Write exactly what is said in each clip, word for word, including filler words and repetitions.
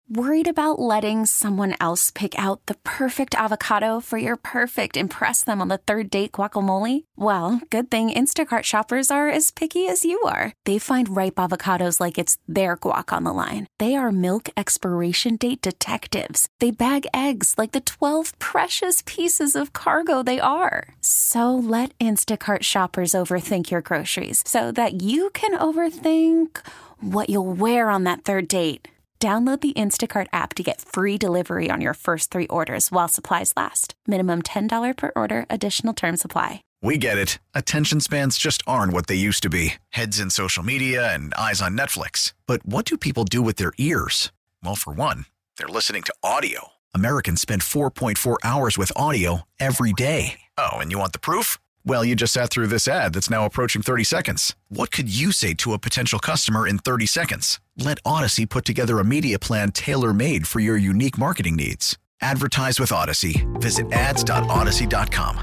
Worried about letting someone else pick out the perfect avocado for your perfect impress them on the third date guacamole? Well, good thing Instacart shoppers are as picky as you are. They find ripe avocados like it's their guac on the line. They are milk expiration date detectives. They bag eggs like the twelve precious pieces of cargo they are. So let Instacart shoppers overthink your groceries so that you can overthink what you'll wear on that third date. Download the Instacart app to get free delivery on your first three orders while supplies last. Minimum ten dollars per order. Additional terms apply. We get it. Attention spans just aren't what they used to be. Heads in social media and eyes on Netflix. But what do people do with their ears? Well, for one, they're listening to audio. Americans spend four point four hours with audio every day. Oh, and you want the proof? Well, you just sat through this ad that's now approaching thirty seconds. What could you say to a potential customer in thirty seconds? Let Odyssey put together a media plan tailor-made for your unique marketing needs. Advertise with Odyssey. Visit ads dot odyssey dot com.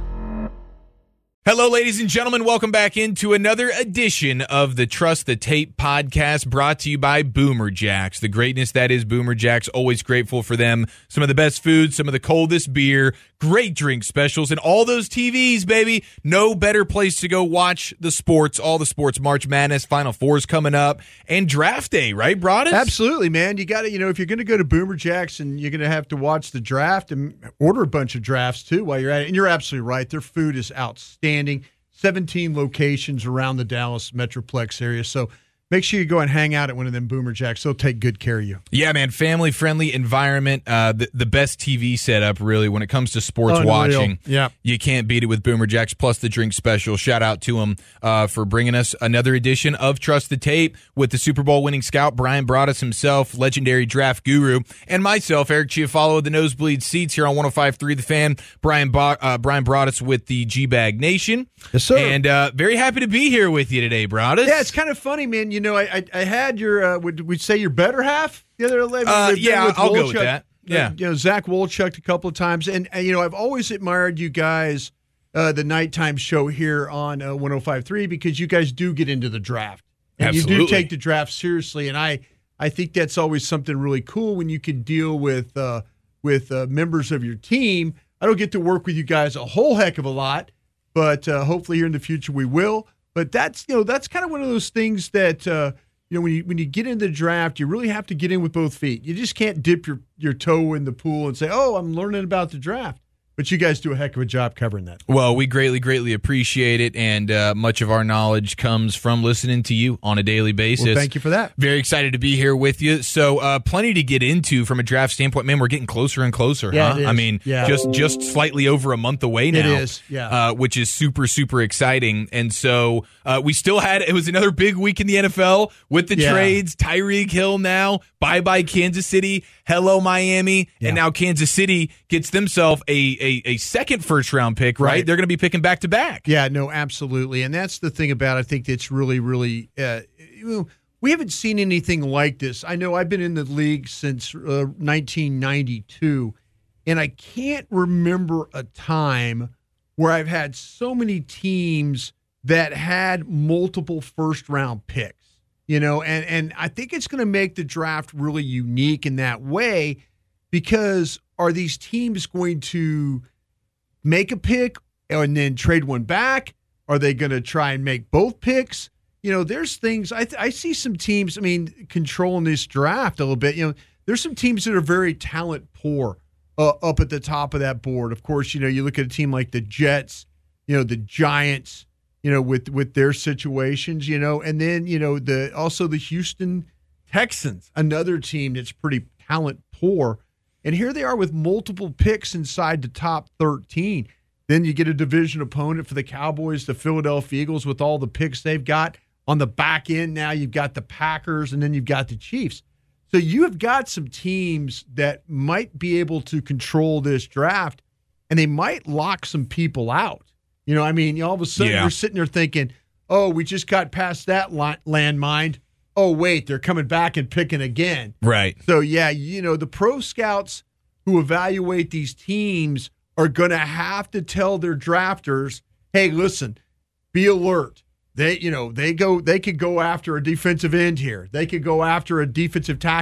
Hello, ladies and gentlemen. Welcome back into another edition of the Trust the Tape podcast, brought to you by Boomer Jacks. The greatness that is Boomer Jacks. Always grateful for them. Some of the best food, some of the coldest beer, great drink specials, and all those T Vs, baby. No better place to go watch the sports, all the sports. March Madness, Final Four's coming up, and Draft Day, right, Broadus? Absolutely, man. You got to, you know, if you're going to go to Boomer Jacks and you're going to have to watch the draft and order a bunch of drafts too while you're at it. And you're absolutely right. Their food is outstanding. seventeen locations around the Dallas Metroplex area. So make sure you go and hang out at one of them Boomer Jacks. They'll take good care of you. Yeah, man. Family-friendly environment. Uh, the, the best T V setup, really, when it comes to sports Unreal. watching. Yeah. You can't beat it with Boomer Jacks, plus the drink special. Shout out to them uh, for bringing us another edition of Trust the Tape with the Super Bowl winning scout, Brian Broaddus himself, legendary draft guru, and myself, Eric Chiafalo of the Nosebleed Seats here on one oh five point three The Fan. Brian, Bo- uh, Brian Broaddus with the G-Bag Nation. Yes, sir. And uh, very happy to be here with you today, Broaddus. Yeah, it's kind of funny, man. You know, I I, I had your, uh, would we say your better half the other eleven? Uh, yeah, with I'll Wolchuk, go with that. Yeah. Uh, you know, Zach Wolchuk a couple of times. And, and, you know, I've always admired you guys, uh, the nighttime show here on uh, one oh five point three, because you guys do get into the draft. And Absolutely. You do take the draft seriously. And I, I think that's always something really cool when you can deal with, uh, with uh, members of your team. I don't get to work with you guys a whole heck of a lot, but uh, hopefully here in the future we will. But that's, you know, that's kind of one of those things that, uh, you know, when you when you get into the draft, you really have to get in with both feet. You just can't dip your, your toe in the pool and say, oh, I'm learning about the draft. But you guys do a heck of a job covering that. Well, we greatly, greatly appreciate it, and uh, much of our knowledge comes from listening to you on a daily basis. Well, thank you for that. Very excited to be here with you. So, uh, plenty to get into from a draft standpoint. Man, we're getting closer and closer, yeah, huh? It is. I mean, yeah. just just slightly over a month away now. It is, yeah. Uh, which is super, super exciting. And so uh, we still had, it was another big week in the N F L with the yeah. trades. Tyreek Hill now, bye-bye Kansas City, hello Miami, yeah. and now Kansas City gets themselves a, a, a second first-round pick, right? Right. They're going to be picking back-to-back. Yeah, no, absolutely. And that's the thing about it. I think that's really, really uh, you know, we haven't seen anything like this. I know I've been in the league since uh, nineteen ninety-two, and I can't remember a time where I've had so many teams that had multiple first-round picks. You know, and, and I think it's going to make the draft really unique in that way, because are these teams going to make a pick and then trade one back? Are they going to try and make both picks? You know, there's things I th- I see some teams, I mean, controlling this draft a little bit. You know, there's some teams that are very talent poor uh, up at the top of that board. Of course, you know, you look at a team like the Jets, you know, the Giants, you know, with, with their situations, you know, and then, you know, the also the Houston Texans, another team that's pretty talent poor. And here they are with multiple picks inside the top thirteen. Then you get a division opponent for the Cowboys, the Philadelphia Eagles, with all the picks they've got. On the back end now, you've got the Packers, and then you've got the Chiefs. So you have got some teams that might be able to control this draft, and they might lock some people out. You know, I mean, all of a sudden yeah. you're sitting there thinking, oh, we just got past that landmine. Oh, wait, they're coming back and picking again. Right. So, yeah, you know, the pro scouts who evaluate these teams are going to have to tell their drafters, hey, listen, be alert. They, you know, they go, they could go after a defensive end here. They could go after a defensive tackle.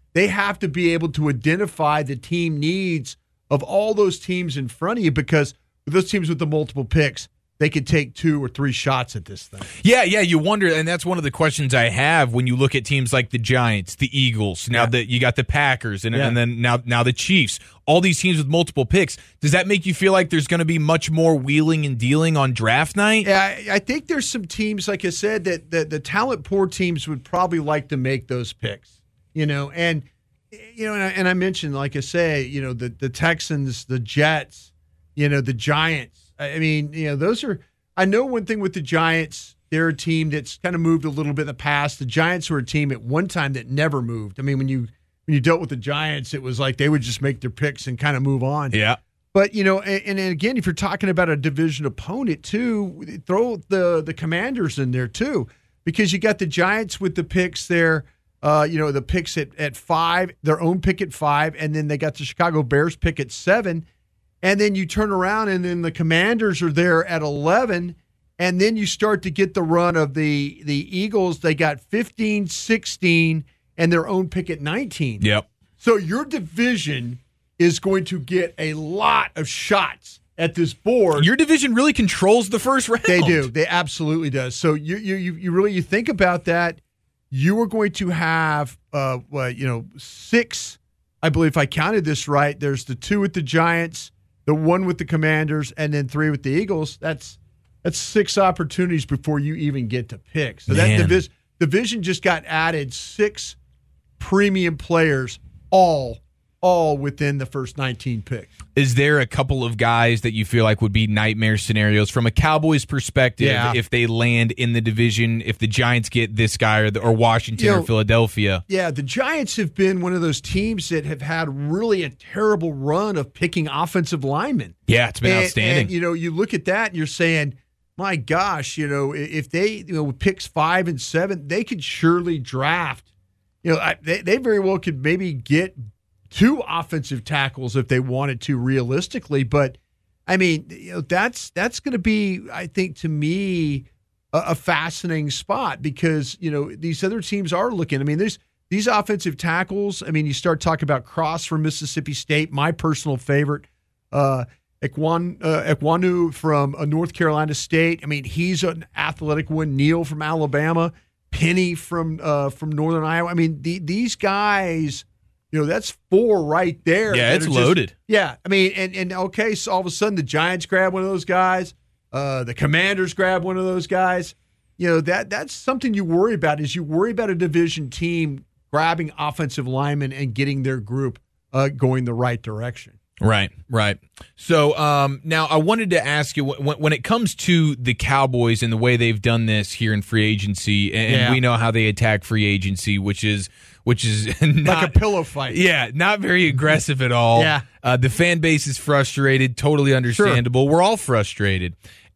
they have to be able to identify the team needs of all those teams in front of you, because with those teams with the multiple picks, they could take two or three shots at this thing. Yeah, yeah, you wonder, and that's one of the questions I have when you look at teams like the Giants, the Eagles, now yeah. that you got the Packers, and, yeah. and then now now the Chiefs, all these teams with multiple picks. Does that make you feel like there's going to be much more wheeling and dealing on draft night? Yeah, I, I think there's some teams, like I said, that the, the talent-poor teams would probably like to make those picks, you know, and you know, and I, and I mentioned, like I say, you know, the the Texans, the Jets, you know, the Giants. I mean, you know, those are – I know one thing with the Giants, they're a team that's kind of moved a little bit in the past. The Giants were a team at one time that never moved. I mean, when you when you dealt with the Giants, it was like they would just make their picks and kind of move on. Yeah. But, you know, and, and again, if you're talking about a division opponent too, throw the, the Commanders in there too, because you got the Giants with the picks there, uh, you know, the picks at, at five, their own pick at five, and then they got the Chicago Bears pick at seven. And then you turn around, and then the Commanders are there at eleven, and then you start to get the run of the the Eagles. They got fifteen, sixteen, and their own pick at nineteen. Yep. So your division is going to get a lot of shots at this board. Your division really controls the first round. They do. They absolutely does. So you you you really you think about that. You are going to have uh well, you know six. I believe if I counted this right, there's the two with the Giants, the one with the Commanders, and then three with the Eagles. That's that's six opportunities before you even get to pick. So Man. that division division just got added six premium players, all all within the first nineteen picks. Is there a couple of guys that you feel like would be nightmare scenarios from a Cowboys perspective Yeah. if they land in the division, if the Giants get this guy or, the, or Washington You know, or Philadelphia? Yeah, the Giants have been one of those teams that have had really a terrible run of picking offensive linemen. Yeah, it's been and, outstanding. And, you know, you look at that and you're saying, my gosh, you know, if they, you know, with picks five and seven, they could surely draft. You know, I, they, they very well could maybe get two offensive tackles if they wanted to realistically. But, I mean, you know, that's that's going to be, I think, to me, a, a fascinating spot because, you know, these other teams are looking. I mean, there's these offensive tackles. I mean, you start talking about Cross from Mississippi State, my personal favorite. Uh, Ekwan, uh, Ekwonu from uh, North Carolina State. I mean, he's an athletic one. Neal from Alabama. Penny from uh, from Northern Iowa. I mean, the, these guys, you know, that's four right there. Yeah, it's just, loaded. Yeah, I mean, and, and okay, so all of a sudden the Giants grab one of those guys. Uh, the Commanders grab one of those guys. You know, that that's something you worry about is you worry about a division team grabbing offensive linemen and getting their group uh, going the right direction. Right, right. So um, now I wanted to ask you, when, when it comes to the Cowboys and the way they've done this here in free agency, and Yeah. we know how they attack free agency, which is which is not, Like a pillow fight. Yeah, not very aggressive at all. Yeah. Uh, the fan base is frustrated, totally understandable. We're all frustrated.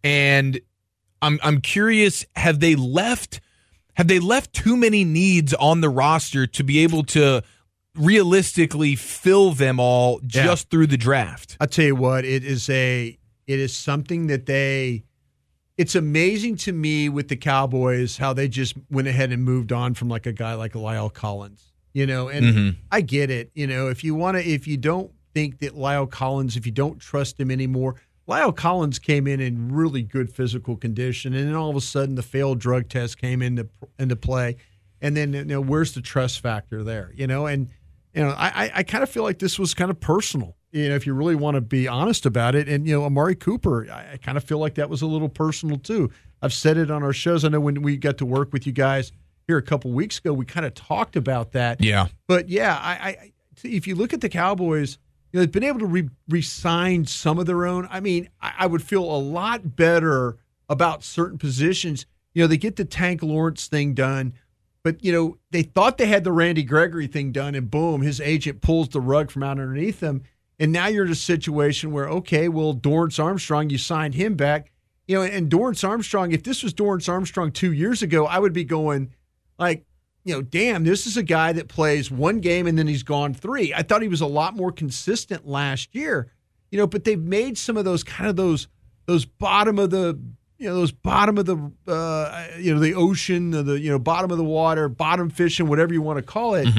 And I'm I'm curious, have they left have they left too many needs on the roster to be able to realistically fill them all just yeah. through the draft? I'll tell you what, it is a it is something that they it's amazing to me with the Cowboys how they just went ahead and moved on from like a guy like Lyle Collins. You know, and mm-hmm. I get it. You know, if you want to if you don't think that Lyle Collins, if you don't trust him anymore, Lyle Collins came in in really good physical condition, and then all of a sudden the failed drug test came into into play. And then, you know, where's the trust factor there? You know, and You know, I, I kind of feel like this was kind of personal, you know, if you really want to be honest about it. And, you know, Amari Cooper, I, I kind of feel like that was a little personal too. I've said it on our shows. I know when we got to work with you guys here a couple weeks ago, we kind of talked about that. Yeah. But, yeah, I, I if you look at the Cowboys, you know, they've been able to re- re-sign some of their own. I mean, I, I would feel a lot better about certain positions. You know, they get the Tank Lawrence thing done. But, you know, they thought they had the Randy Gregory thing done, and boom, his agent pulls the rug from out underneath them. And now you're in a situation where, okay, well, Dorrance Armstrong, you signed him back. You know, and Dorrance Armstrong, if this was Dorrance Armstrong two years ago, I would be going like, you know, damn, this is a guy that plays one game and then he's gone three. I thought he was a lot more consistent last year. You know, but they've made some of those kind of those those bottom of the You know, those bottom of the, uh, you know, the ocean, the, you know, bottom of the water, bottom fishing, whatever you want to call it. Mm-hmm.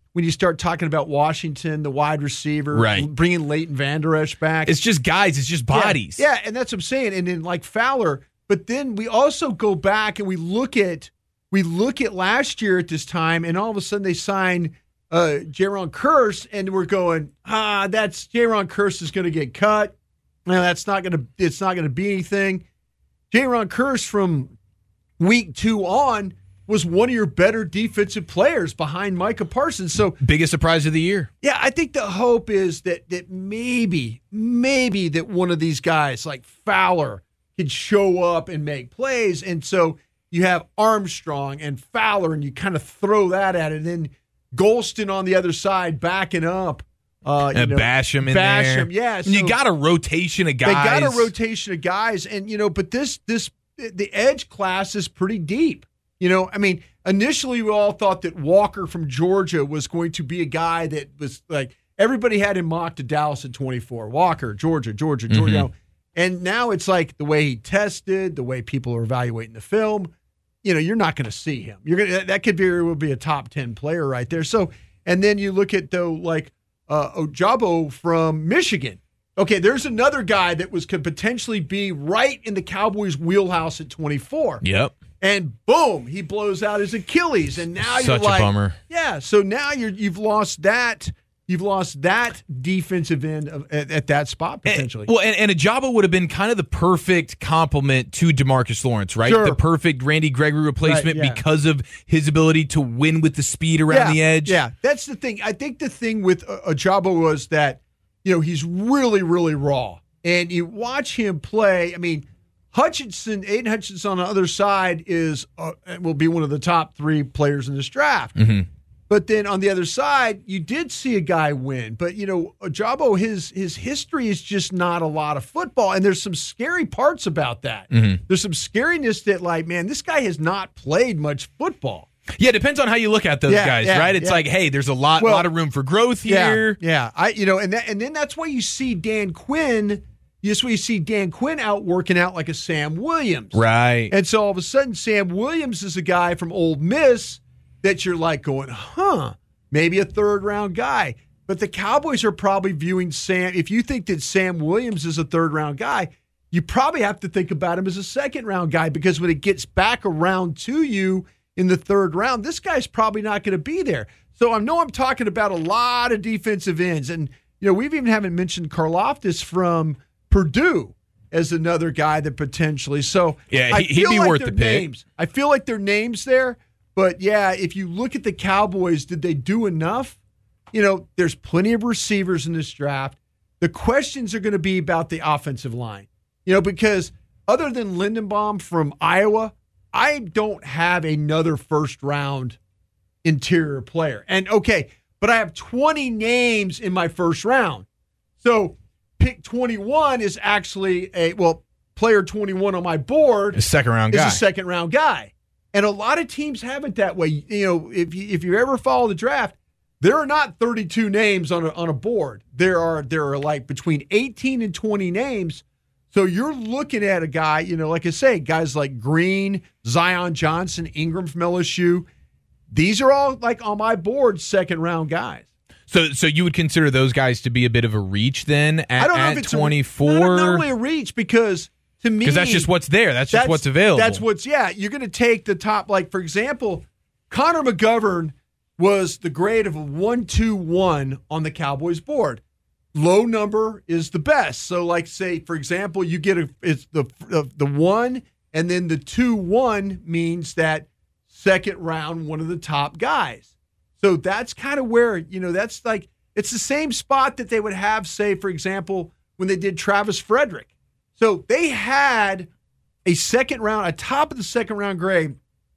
when you start talking about Washington, the wide receiver, right. bringing Leighton Vander Esch back. It's just guys. It's just bodies. Yeah, yeah, and that's what I'm saying. And then like Fowler, but then we also go back and we look at we look at last year at this time, and all of a sudden they sign uh, Jaron Kearse, and we're going, ah, that's Jaron Kearse is going to get cut. No, that's not going to. It's not going to be anything. Jaron Kearse from week two on was one of your better defensive players behind Micah Parsons. So biggest surprise of the year. Yeah, I think the hope is that that maybe, maybe that one of these guys like Fowler could show up and make plays. And so you have Armstrong and Fowler, and you kind of throw that at it. And then Golston on the other side backing up. Uh, you and know, Basham in Basham, there. yeah. So and you got a rotation of guys. They got a rotation of guys. And, you know, but this, this, the edge class is pretty deep. You know, I mean, initially we all thought that Walker from Georgia was going to be a guy that was like, everybody had him mocked to Dallas at twenty-four. Walker, Georgia, Georgia, Georgia. Mm-hmm. And now it's like the way he tested, the way people are evaluating the film, you know, you're not going to see him. You're going to, that could be, would be a top ten player right there. So, and then you look at though, like uh, Ojabo from Michigan. Okay, there's another guy that was could potentially be right in the Cowboys' wheelhouse at twenty-four. Yep. And boom, he blows out his Achilles, and now Such you're like, a bummer. Yeah. So now you're you've lost that you've lost that defensive end of, at, at that spot potentially. And, well, and, and Ojabo would have been kind of the perfect complement to DeMarcus Lawrence, right? Sure. The perfect Randy Gregory replacement right, yeah. because of his ability to win with the speed around yeah, the edge. Yeah, that's the thing. I think the thing with uh, Ojabo was that you know he's really really raw, and you watch him play. I mean. Hutchinson, Aiden Hutchinson on the other side is uh, will be one of the top three players in this draft. Mm-hmm. But then on the other side, you did see a guy win. But, you know, Ojabo, his his history is just not a lot of football. And there's some scary parts about that. Mm-hmm. There's some scariness that, like, man, this guy has not played much football. Yeah, it depends on how you look at those yeah, guys, yeah, right? It's yeah. like, hey, there's a lot, well, lot of room for growth here. Yeah, yeah. I, you know, and that, and then that's why you see Dan Quinn. Yes, we see Dan Quinn out working out like a Sam Williams. Right. And so all of a sudden, Sam Williams is a guy from Ole Miss that you're like going, huh, maybe a third round guy. But the Cowboys are probably viewing Sam, if you think that Sam Williams is a third round guy, you probably have to think about him as a second round guy because when it gets back around to you in the third round, this guy's probably not going to be there. So I know I'm talking about a lot of defensive ends. And, you know, we've even haven't mentioned Karlaftis from Purdue as another guy that potentially. So yeah, I he'd feel be like worth their the pick. names. I feel like their names there, but yeah, if you look at the Cowboys, did they do enough? You know, there's plenty of receivers in this draft. The questions are going to be about the offensive line. You know, because other than Lindenbaum from Iowa, I don't have another first round interior player. And okay, but I have twenty names in my first round. So pick twenty-one is actually a, well, player twenty-one on my board a second round is guy. a second round guy. And a lot of teams have it that way. You know, if you, if you ever follow the draft, there are not thirty-two names on a, on a board. There are, there are like between eighteen and twenty names. So you're looking at a guy, you know, like I say, guys like Green, Zion Johnson, Ingram from L S U. These are all like on my board, second round guys. So, so you would consider those guys to be a bit of a reach then at, I don't know at if it's twenty-four? A, not only a reach because to me, because that's just what's there. That's just that's, what's available. That's what's yeah. You're going to take the top, like for example, Connor McGovern was the grade of a one two one on the Cowboys board. Low number is the best. So, like say for example, you get a it's the uh, the one and then the two one means that second round one of the top guys. So that's kind of where, you know, that's like, it's the same spot that they would have, say, for example, when they did Travis Frederick. So they had a second round, a top of the second round grade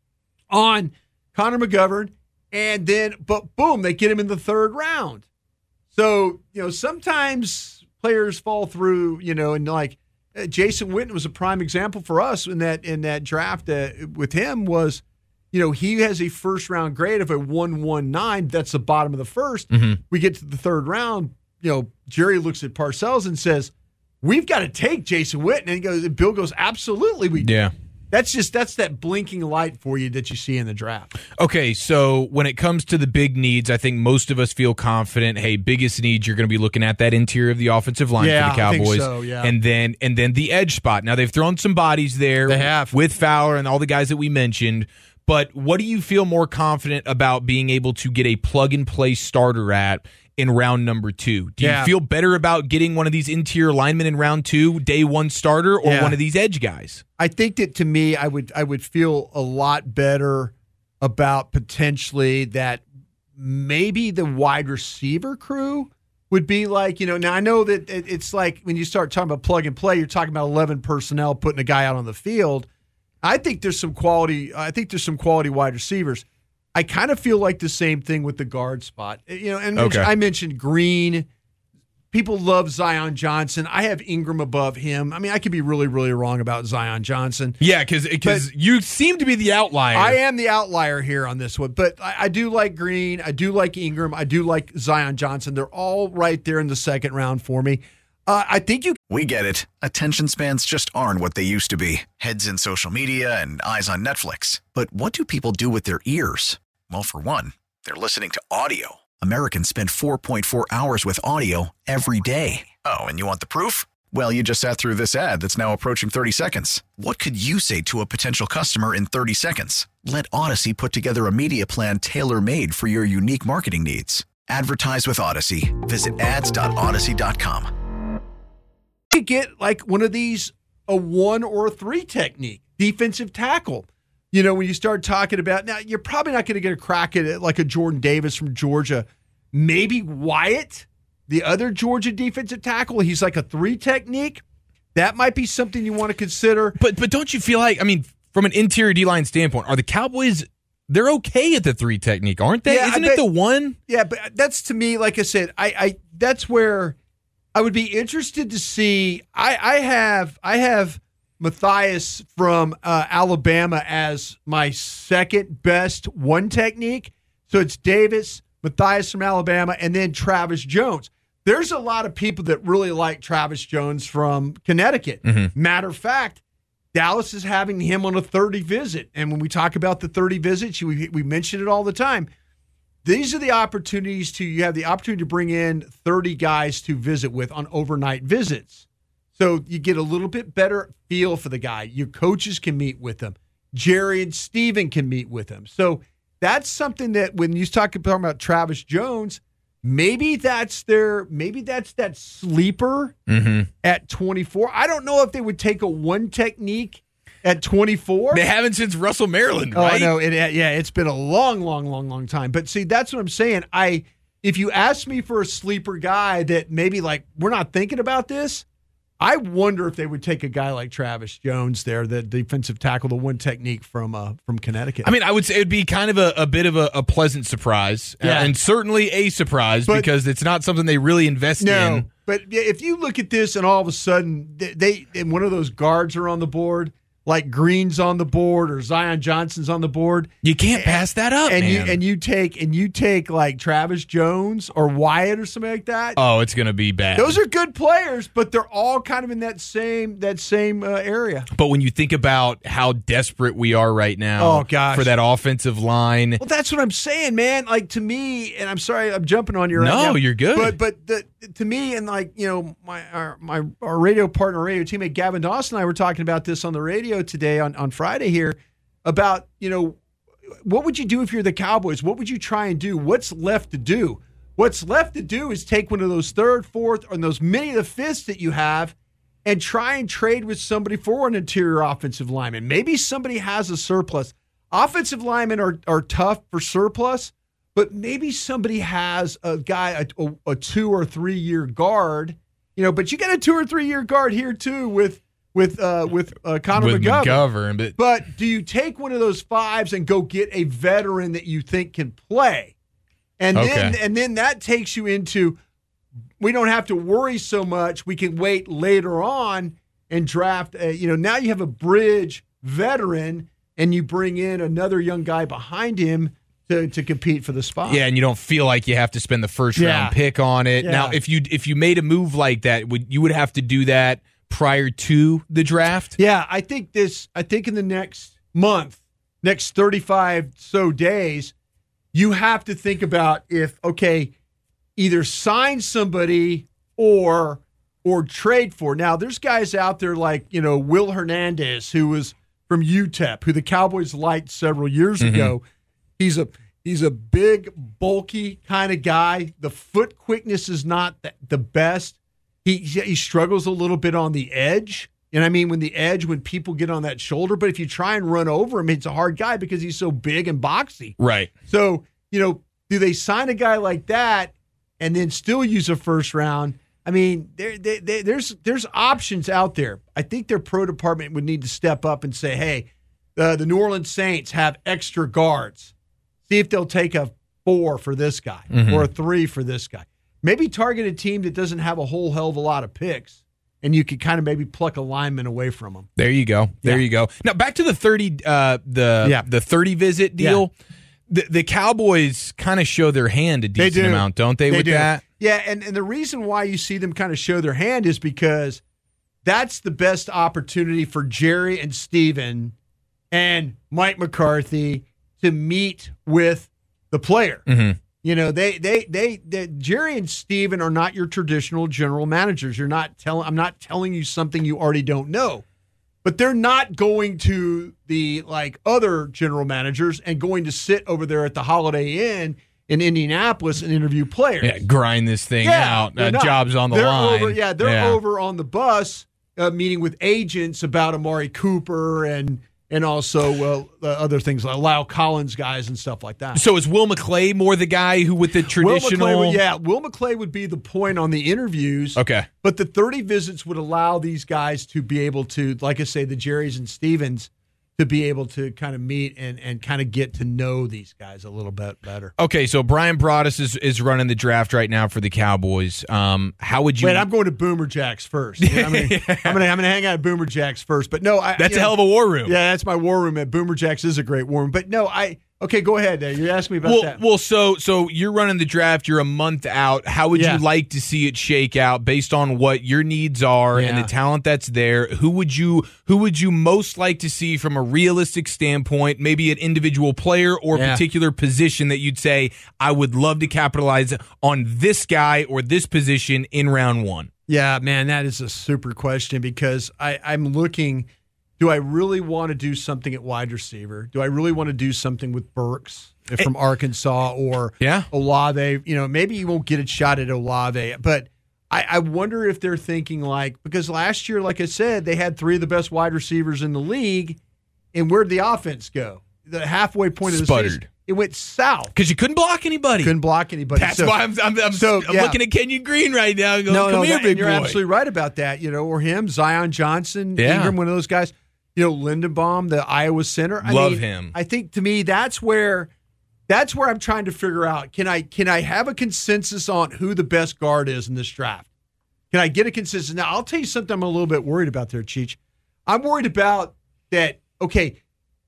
on Connor McGovern, and then, but boom, they get him in the third round. So, you know, sometimes players fall through, you know, and like uh, Jason Witten was a prime example for us in that, in that draft uh, with him was, you know, he has a first-round grade of a one one nine. That's the bottom of the first. Mm-hmm. We get to the third round. You know, Jerry looks at Parcells and says, we've got to take Jason Witten. And he goes, and Bill goes, absolutely we do. Yeah. That's just that's that blinking light for you that you see in the draft. Okay, so when it comes to the big needs, I think most of us feel confident. Hey, biggest needs, you're going to be looking at that interior of the offensive line yeah, for the Cowboys, I think so, yeah. and then and then the edge spot. Now they've thrown some bodies there. They have. With Fowler and all the guys that we mentioned. But what do you feel more confident about being able to get a plug and play starter at in round number two? Do you yeah. feel better about getting one of these interior linemen in round two, day one starter, or yeah. one of these edge guys? I think that to me, I would I would feel a lot better about potentially that maybe the wide receiver crew would be like, you know, now I know that it's like when you start talking about plug and play, you're talking about eleven personnel putting a guy out on the field. I think there's some quality. I think there's some quality wide receivers. I kind of feel like the same thing with the guard spot. You know, and okay. I mentioned Green. People love Zion Johnson. I have Ingram above him. I mean, I could be really, really wrong about Zion Johnson. Yeah, because you seem to be the outlier. I am the outlier here on this one, but I, I do like Green. I do like Ingram. I do like Zion Johnson. They're all right there in the second round for me. Uh, I think you. We get it. Attention spans just aren't what they used to be. Heads in social media and eyes on Netflix. But what do people do with their ears? Well, for one, they're listening to audio. Americans spend four point four hours with audio every day. Oh, and you want the proof? Well, you just sat through this ad that's now approaching thirty seconds. What could you say to a potential customer in thirty seconds? Let Odyssey put together a media plan tailor-made for your unique marketing needs. Advertise with Odyssey. Visit ads dot odyssey dot com. You get like one of these, a one or a three technique, defensive tackle. You know, when you start talking about, now you're probably not going to get a crack at it like a Jordan Davis from Georgia. Maybe Wyatt, the other Georgia defensive tackle, he's like a three technique. That might be something you want to consider. But but don't you feel like, I mean, from an interior D-line standpoint, are the Cowboys, they're okay at the three technique, aren't they? Yeah, Isn't bet, it the one? Yeah, but that's to me, like I said, I, I that's where I would be interested to see. I, I have I have Matthias from uh, Alabama as my second best one technique. So it's Davis, Matthias from Alabama, and then Travis Jones. There's a lot of people that really like Travis Jones from Connecticut. Mm-hmm. Matter of fact, Dallas is having him on a thirty visit. And when we talk about the thirty visits, we, we mention it all the time. These are the opportunities to, you have the opportunity to bring in thirty guys to visit with on overnight visits. So you get a little bit better feel for the guy. Your coaches can meet with him. Jerry and Steven can meet with him. So that's something that when you talk about Travis Jones, maybe that's their, maybe that's that sleeper mm-hmm. at twenty-four. I don't know if they would take a one technique at twenty-four. They haven't since Russell Maryland, Oh, right? I know. It, yeah, it's been a long, long, long, long time. But see, that's what I'm saying. I, if you ask me for a sleeper guy that maybe like we're not thinking about this, I wonder if they would take a guy like Travis Jones there, the defensive tackle, the one technique from uh, from Connecticut. I mean, I would say it would be kind of a, a bit of a, a pleasant surprise, Yeah. uh, and certainly a surprise But- because it's not something they really invest no, in. but if you look at this and all of a sudden they, they and one of those guards are on the board, like Green's on the board or Zion Johnson's on the board, You can't pass that up, and man. you and you take and you take like Travis Jones or Wyatt or something like that. oh, it's going to be bad. Those are good players, but they're all kind of in that same that same uh, area. But when you think about how desperate we are right now Oh, gosh. for that offensive line, Well, that's what I'm saying, man. Like to me, and I'm sorry, I'm jumping on you right No, now. you're good. But but the, to me, and like you know, my our, my our radio partner, radio teammate Gavin Dawson and I were talking about this on the radio today on, on Friday here about you know what would you do if you're the Cowboys? What would you try and do? What's left to do? What's left to do is take one of those third, fourth, or those many of the fifths that you have and try and trade with somebody for an interior offensive lineman. Maybe somebody has a surplus. Offensive linemen are, are tough for surplus, but maybe somebody has a guy, a, a, a two or three year guard, you know, but you got a two or three year guard here too with with uh, with uh, Connor with McGovern. McGovern, but But do you take one of those fives and go get a veteran that you think can play? And then Okay. and then that takes you into we don't have to worry so much. We can wait later on and draft a, you know, now you have a bridge veteran and you bring in another young guy behind him to, to compete for the spot. yeah, and you don't feel like you have to spend the first Yeah. round pick on it. Yeah. Now, if you if you made a move like that, would you would have to do that prior to the draft? Yeah, I think this. I think in the next month, next thirty-five so days, you have to think about if okay, either sign somebody or or trade for. Now, there's guys out there like you know Will Hernandez, who was from U T E P, who the Cowboys liked several years mm-hmm. ago. He's a he's a big, bulky kind of guy. The foot quickness is not the, the best. He he struggles a little bit on the edge. And I mean, when the edge, when people get on that shoulder, but if you try and run over him, it's a hard guy because he's so big and boxy. Right. So, you know, do they sign a guy like that and then still use a first round? I mean, there, there, there, there's there's options out there. I think their pro department would need to step up and say, hey, uh, the New Orleans Saints have extra guards. See if they'll take a four for this guy mm-hmm. or a three for this guy. Maybe target a team that doesn't have a whole hell of a lot of picks, and you could kind of maybe pluck a lineman away from them. There you go. There yeah. you go. Now back to the thirty, uh, the yeah. the thirty visit deal. Yeah. The the Cowboys kind of show their hand a decent do. amount, don't they? they with do. that, yeah. And and the reason why you see them kind of show their hand is because that's the best opportunity for Jerry and Steven and Mike McCarthy to meet with the player. Mm-hmm. You know, they, they, they, they, Jerry and Steven are not your traditional general managers. You're not telling, I'm not telling you something you already don't know, but they're not going to the like other general managers and going to sit over there at the Holiday Inn in Indianapolis and interview players. Yeah, grind this thing yeah, out. Uh, jobs on the they're line. Over, yeah, they're yeah. over on the bus uh, meeting with agents about Amari Cooper and, And also uh, other things like Lyle Collins guys and stuff like that. So is Will McClay more the guy who with the traditional? Will McClay would, yeah, Will McClay would be the point on the interviews. Okay. But the thirty visits would allow these guys to be able to, like I say, the Jerrys and Stevens, to be able to kind of meet and, and kind of get to know these guys a little bit better. Okay, so Brian Broaddus is, is running the draft right now for the Cowboys. Um, how would you? Wait, I'm going to Boomer Jacks first. You know, I'm going yeah. to I'm going to hang out at Boomer Jacks first. But no, I, that's a know, hell of a war room. Yeah, that's my war room. At Boomer Jacks is a great war room. But no, I. Okay, go ahead. You're asking me about well, that. Well, so so you're running the draft. You're a month out. How would yeah. you like to see it shake out based on what your needs are yeah. and the talent that's there? Who would you who would you most like to see from a realistic standpoint? Maybe an individual player or yeah. particular position that you'd say I would love to capitalize on this guy or this position in round one. Yeah, man, that is a super question because I, I'm looking. Do I really want to do something at wide receiver? Do I really want to do something with Burks from Arkansas or yeah. Olave? You know, maybe you won't get a shot at Olave, but I, I wonder if they're thinking like, because last year, like I said, they had three of the best wide receivers in the league, and where'd the offense go? The halfway point of the Sputtered. season. It went south. Because you couldn't block anybody. Couldn't block anybody. That's so, why I'm, I'm, I'm, so, I'm yeah. looking at Kenyon Green right now and going, no, come no, here, that, big you're boy. absolutely right about that. You know, or him, Zion Johnson, yeah. Ingram, one of those guys. You know, Lindenbaum, the Iowa center. I Love mean, him. I think to me that's where that's where I'm trying to figure out. Can I can I have a consensus on who the best guard is in this draft? Can I get a consensus? Now, I'll tell you something I'm a little bit worried about there, Cheech. I'm worried about that, okay,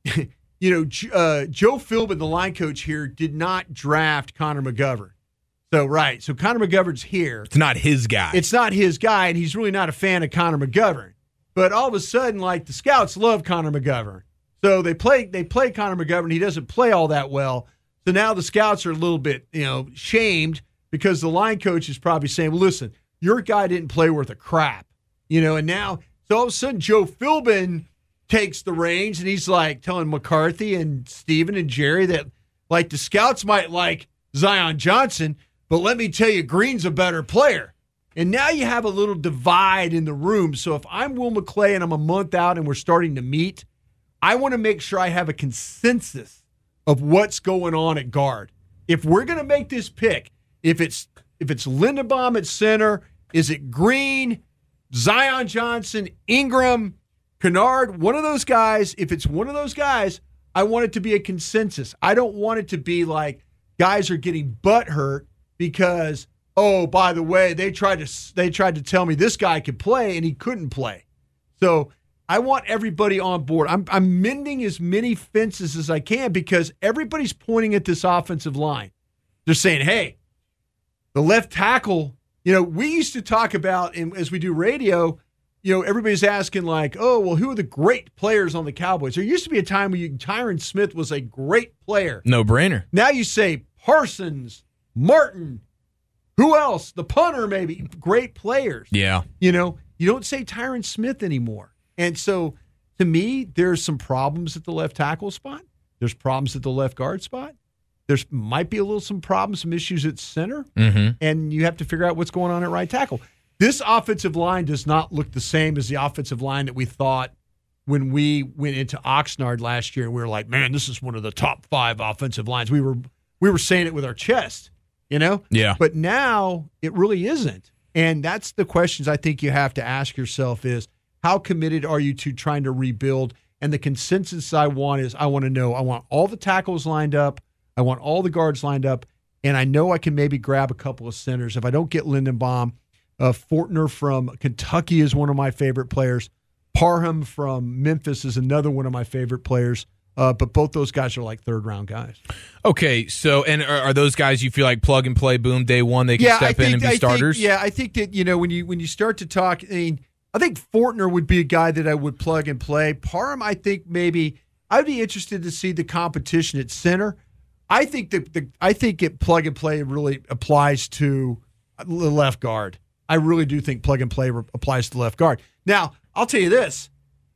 you know, uh, Joe Philbin, the line coach here, did not draft Connor McGovern. So, right. So, Connor McGovern's here. It's not his guy. It's not his guy, and he's really not a fan of Connor McGovern. But all of a sudden, like, the scouts love Connor McGovern. So they play they play Connor McGovern. He doesn't play all that well. So now the scouts are a little bit, you know, shamed because the line coach is probably saying, well, listen, your guy didn't play worth a crap. You know, and now, so all of a sudden, Joe Philbin takes the reins, and he's, like, telling McCarthy and Steven and Jerry that, like, the scouts might like Zion Johnson, but let me tell you, Green's a better player. And now you have a little divide in the room. So if I'm Will McClay and I'm a month out and we're starting to meet, I want to make sure I have a consensus of what's going on at guard. If we're going to make this pick, if it's if it's Lindenbaum at center, is it Green, Zion Johnson, Ingram, Kennard, one of those guys, if it's one of those guys, I want it to be a consensus. I don't want it to be like guys are getting butt hurt because – oh, by the way, they tried to they tried to tell me this guy could play and he couldn't play. So I want everybody on board. I'm I'm mending as many fences as I can because everybody's pointing at this offensive line. They're saying, hey, the left tackle, you know, we used to talk about, as we do radio, you know, everybody's asking like, oh, well, who are the great players on the Cowboys? There used to be a time when you, Tyron Smith was a great player. No brainer. Now you say Parsons, Martin, who else? The punter, maybe. Great players. Yeah. You know, you don't say Tyron Smith anymore. And so, to me, there's some problems at the left tackle spot. There's problems at the left guard spot. There's might be a little some problems, some issues at center. Mm-hmm. And you have to figure out what's going on at right tackle. This offensive line does not look the same as the offensive line that we thought when we went into Oxnard last year. We were like, man, this is one of the top five offensive lines. We were we were saying it with our chest, you know? Yeah. But now it really isn't. And that's the questions I think you have to ask yourself is, how committed are you to trying to rebuild? And the consensus I want is I want to know, I want all the tackles lined up. I want all the guards lined up. And I know I can maybe grab a couple of centers. If I don't get Lindenbaum, uh, Fortner from Kentucky is one of my favorite players. Parham from Memphis is another one of my favorite players. Uh, but both those guys are like third-round guys. Okay, so, and are, are those guys you feel like plug and play, boom, day one, they can yeah, step I think, in and be I starters? Think, yeah, I think that, you know, when you when you start to talk, I mean, I think Fortner would be a guy that I would plug and play. Parham, I think maybe I'd be interested to see the competition at center. I think that the I think it plug and play really applies to the left guard. I really do think plug and play re- applies to the left guard. Now, I'll tell you this.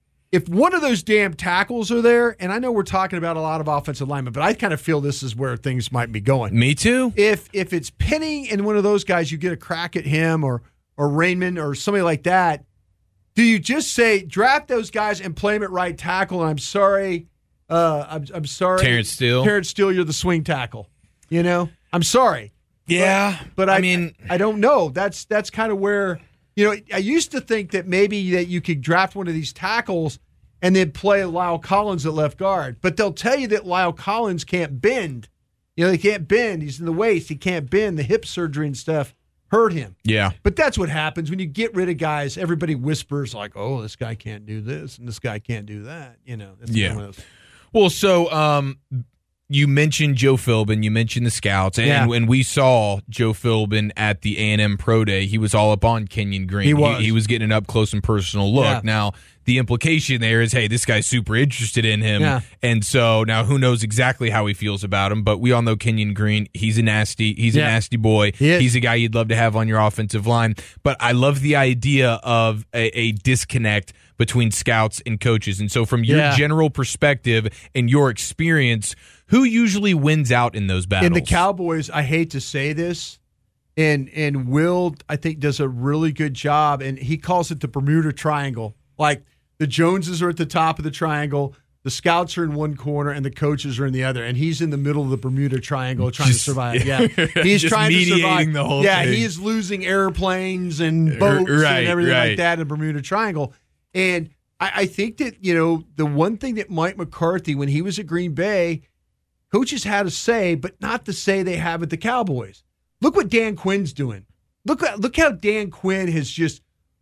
If one of those damn tackles are there, and I know we're talking about a lot of offensive linemen, but I kind of feel this is where things might be going. Me too. If if it's Penning and one of those guys, you get a crack at him or or Raymond or somebody like that, do you just say draft those guys and play them at right tackle? And I'm sorry, uh, I'm I'm sorry, Terrence Steele. Terrence Steele, you're the swing tackle. You know, I'm sorry. Yeah, but, but I, I mean, I, I don't know. That's that's kind of where, you know, I used to think that maybe that you could draft one of these tackles and then play Lyle Collins at left guard. But they'll tell you that Lyle Collins can't bend. You know, he can't bend. He's in the waist. He can't bend. The hip surgery and stuff hurt him. Yeah. But that's what happens when you get rid of guys. Everybody whispers like, oh, this guy can't do this and this guy can't do that. You know, that's yeah. one of those. Well, so um, you mentioned Joe Philbin. You mentioned the scouts. And Yeah. when we saw Joe Philbin at the A and M Pro Day, he was all up on Kenyon Green. He was. He, he was getting an up-close and personal look. Yeah. Now, the implication there is, hey, this guy's super interested in him. Yeah. And so now who knows exactly how he feels about him, but we all know Kenyon Green, he's a nasty, he's Yeah. a nasty boy. He is. He's a guy you'd love to have on your offensive line. But I love the idea of a, a disconnect between scouts and coaches. And so from your Yeah. general perspective and your experience, who usually wins out in those battles? In the Cowboys, I hate to say this, and and Will, I think, does a really good job, and he calls it the Bermuda Triangle. Like, the Joneses are at the top of the triangle, the scouts are in one corner, and the coaches are in the other, and he's in the middle of the Bermuda Triangle trying Just- to survive. Yeah, he's Just trying to survive. mediating the whole yeah, thing. he is losing airplanes and R- boats right, and everything right. like that in Bermuda Triangle. And I, I think that, you know, the one thing that Mike McCarthy, when he was at Green Bay, coaches had a say, but not the say they have at the Cowboys. Look what Dan Quinn's doing. Look, look how Dan Quinn has just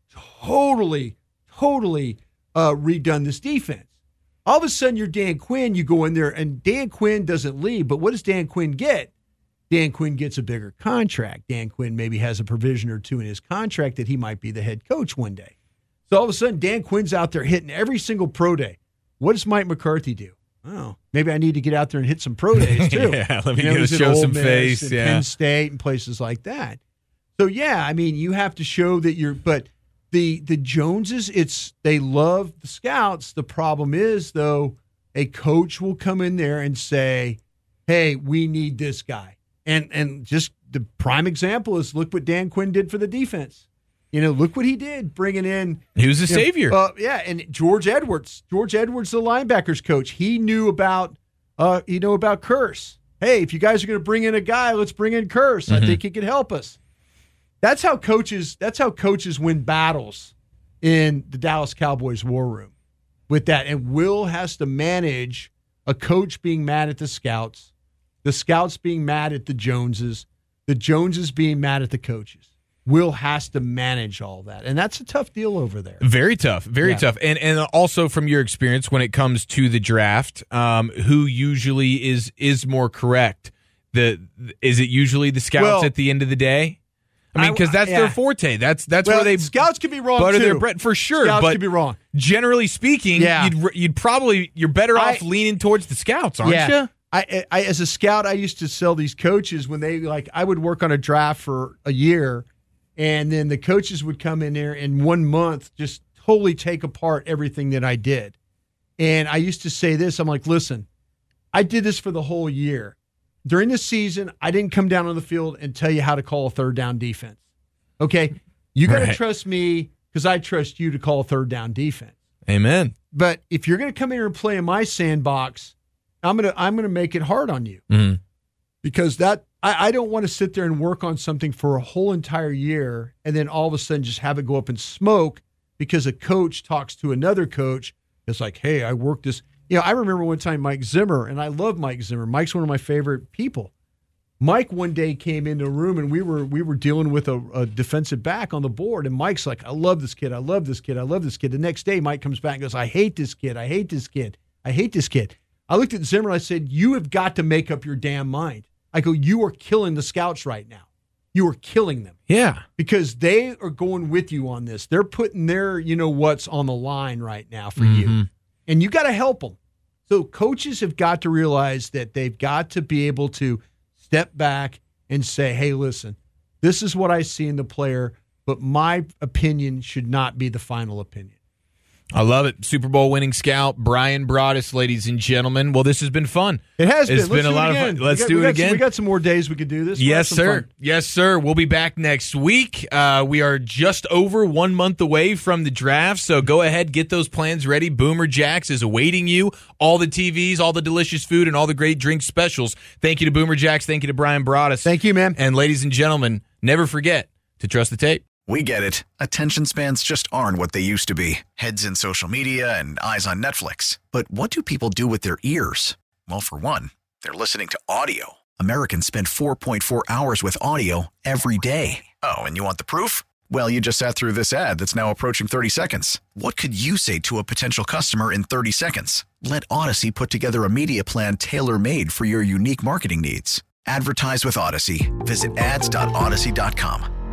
totally, totally uh, redone this defense. All of a sudden, you're Dan Quinn, you go in there, and Dan Quinn doesn't leave. But what does Dan Quinn get? Dan Quinn gets a bigger contract. Dan Quinn maybe has a provision or two in his contract that he might be the head coach one day. So all of a sudden, Dan Quinn's out there hitting every single pro day. What does Mike McCarthy do? Oh, maybe I need to get out there and hit some pro days too. Yeah, let me You know, go he's at show Ole some Miss face, and yeah. Penn State and places like that. So yeah, I mean, you have to show that you're. But the the Joneses, it's they love the scouts. The problem is though, a coach will come in there and say, "Hey, we need this guy," and and just the prime example is look what Dan Quinn did for the defense. You know, look what he did, bringing in. He was a you know, savior. uh, yeah, and George Edwards. George Edwards, the linebackers coach. He knew about, uh, he knew about Curse. Hey, if you guys are going to bring in a guy, let's bring in Curse. Mm-hmm. I think he can help us. That's how coaches. That's how coaches win battles in the Dallas Cowboys war room. With that, and Will has to manage a coach being mad at the scouts, the scouts being mad at the Joneses, the Joneses being mad at the coaches. Will has to manage all that, and that's a tough deal over there. Very tough, very Yeah. tough. And and also from your experience when it comes to the draft, um, who usually is is more correct? The is it usually the scouts Well- at the end of the day? I mean, because that's yeah. their forte. That's that's well, where they scouts could be wrong butter too. their bread for sure. Scouts but could be wrong. Generally speaking, Yeah. you'd you'd probably you're better I, off leaning towards the scouts, aren't yeah. you? I, I as a scout, I used to sell these coaches when they like I would work on a draft for a year, and then the coaches would come in there in one month just totally take apart everything that I did. And I used to say this, I'm like, listen, I did this for the whole year. During the season, I didn't come down on the field and tell you how to call a third down defense. Okay? You got to Right. trust me because I trust you to call a third down defense. Amen. But if you're going to come here and play in my sandbox, I'm going to I'm going to make it hard on you. Mm-hmm. Because that I, I don't want to sit there and work on something for a whole entire year and then all of a sudden just have it go up in smoke because a coach talks to another coach. It's like, hey, I worked this. You know, I remember one time Mike Zimmer, and I love Mike Zimmer. Mike's one of my favorite people. Mike one day came into a room, and we were we were dealing with a, a defensive back on the board, and Mike's like, I love this kid. I love this kid. I love this kid. The next day, Mike comes back and goes, I hate this kid. I hate this kid. I hate this kid. I looked at Zimmer, and I said, you have got to make up your damn mind. I go, you are killing the scouts right now. You are killing them. Yeah. Because they are going with you on this. They're putting their, you know, what's on the line right now for Mm-hmm. you. And you got to help them. So coaches have got to realize that they've got to be able to step back and say, hey, listen, this is what I see in the player, but my opinion should not be the final opinion. I love it. Super Bowl winning scout Brian Broaddus, ladies and gentlemen. Well, this has been fun. It has It's been. been Let's a do lot it of again. fun. Let's we got, do we it got again. Some, we got some more days we could do this. We'll Yes, have some sir. fun. Yes, sir. We'll be back next week. Uh, we are just over one month away from the draft, so go ahead, get those plans ready. Boomer Jacks is awaiting you. All the T Vs, all the delicious food, and all the great drink specials. Thank you to Boomer Jacks. Thank you to Brian Broaddus. Thank you, man. And ladies and gentlemen, never forget to trust the tape. We get it. Attention spans just aren't what they used to be. Heads in social media and eyes on Netflix. But what do people do with their ears? Well, for one, they're listening to audio. Americans spend four point four hours with audio every day. Oh, and you want the proof? Well, you just sat through this ad that's now approaching thirty seconds. What could you say to a potential customer in thirty seconds? Let Odyssey put together a media plan tailor-made for your unique marketing needs. Advertise with Odyssey. Visit ads dot odyssey dot com.